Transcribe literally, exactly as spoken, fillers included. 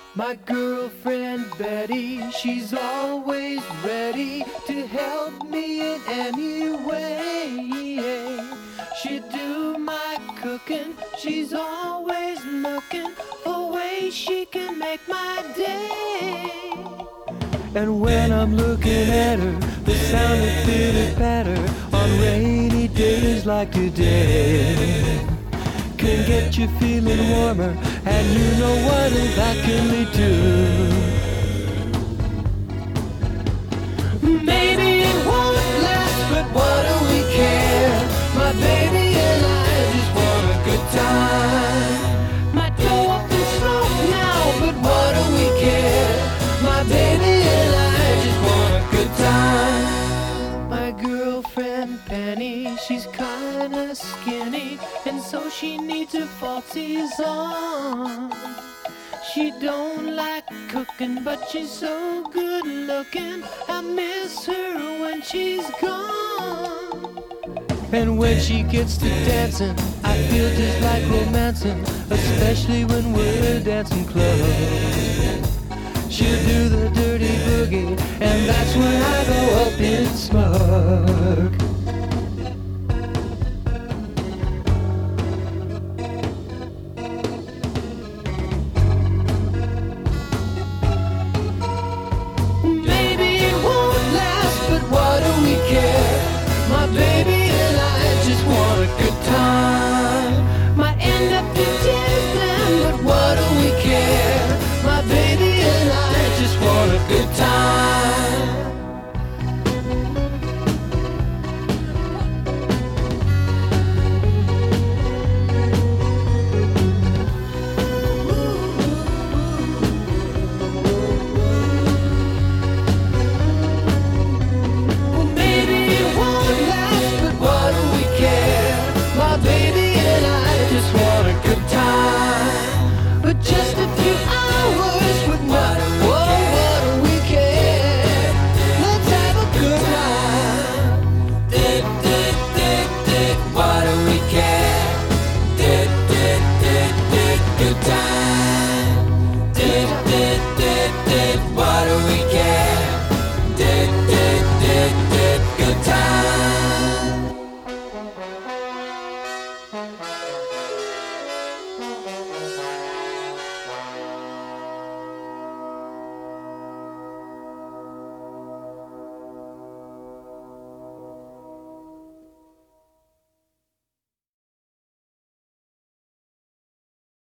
My girlfriend Betty, she's always ready to help me in any way. She do my cooking, she's always looking for ways she can make my day. And when I'm looking at her, the sound of pitter patter on rainy days like today can get you feeling warmer, and you know what that can lead to. Maybe it won't last, but what do we care? My baby and I just want a good time. My door can slow now, but what do we care? My baby and I just want a good time. My girlfriend Penny, she's kinda skinny, and so she needs her falsies on. She don't like cooking, but she's so good looking, I miss her when she's gone. And when she gets to dancing, I feel just like romancing, especially when we're dancing close. She'll do the dirty boogie, and that's when I go up in smoke.